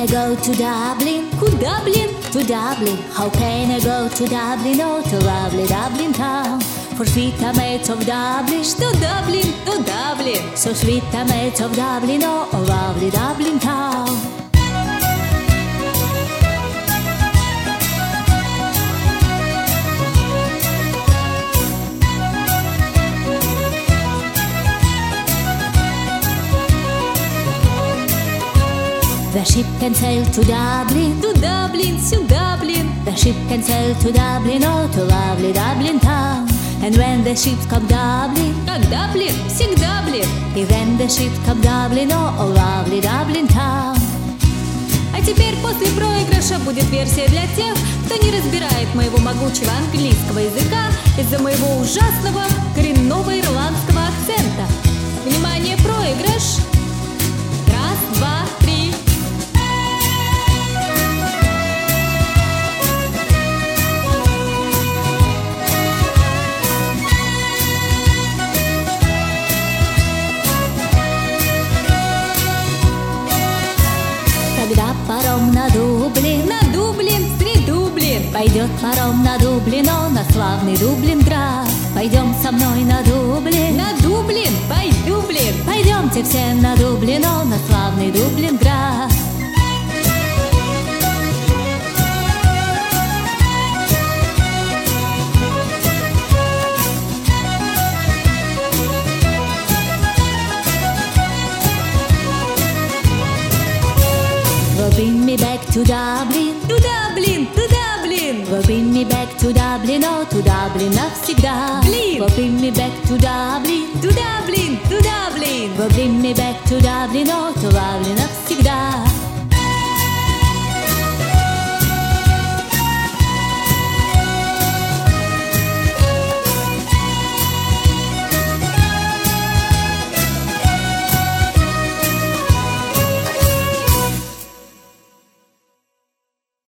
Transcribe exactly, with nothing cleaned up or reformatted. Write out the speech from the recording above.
I go to Dublin? Куда, блин? To Dublin. How can I go to Dublin? Oh, to lovely Dublin town. For sweet tomatoes of Dublin. Что Dublin? To Dublin. So sweet tomatoes of Dublin. Oh, oh lovely Dublin town. The ship can sail to Dublin, to Dublin, to Dublin. The ship can sail to Dublin, oh, to lovely Dublin town. And when the ships come Dublin, как Dublin, всегда Dublin. И when the ships come Dublin, oh, oh lovely Dublin town. А теперь после проигрыша будет версия для тех, кто не разбирает моего могучего английского языка из-за моего ужасного коренного ирландского акцента. Внимание, проигрыш! Раз, два, три. Когда паром на Дублин, на Дублин, три Дублин, пойдет паром на Дублин, о, на славный Дублинград. Пойдем со мной на Дублин, на Дублин, пой Дублин. Пойдемте все на Дублин, о, на славный Дублинград. Well, bring me back to Dublin, to Dublin, to Dublin. Well, bring me back to Dublin, oh, to Dublin навсегда. Блин. Well, bring me back to Dublin, to Dublin, to Dublin. Well, bring me back to Dublin, oh, to Dublin навсегда.